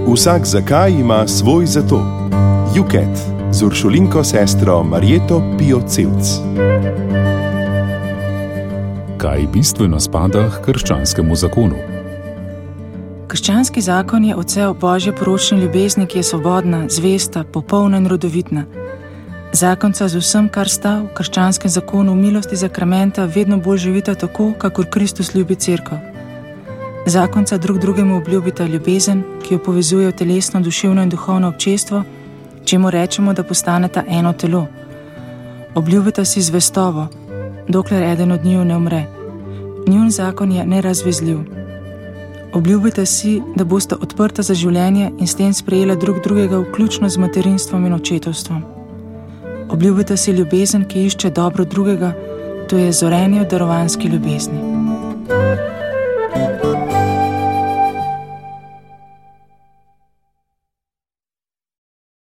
Vsak zakaj ima svoj zato. Juket z Uršulinko sestro Marjeto Pio-Cevc. Kaj bistveno spada k krščanskemu zakonu? Krščanski zakon je odsev Božje poročne ljubezni, ki je svobodna, zvesta, popolna in rodovitna. Zakonca z vsem, kar sta v krščanskem zakonu milosti zakramenta, vedno bolj živita tako, kakor Kristus ljubi cerkev. Zakonca drug drugemu obljubita ljubezen, ki jo povezuje v telesno, duševno in duhovno občestvo, čemu rečemo, da postaneta eno telo. Obljubita si zvestobo, dokler eden od njiju ne umre. Njun zakon je nerazvezljiv. Obljubite si, da boste odprta za življenje in s tem sprejela drug drugega, vključno z materinstvom in očetovstvom. Obljubite si ljubezen, ki išče dobro drugega, to je zorenje v darovanski ljubezni.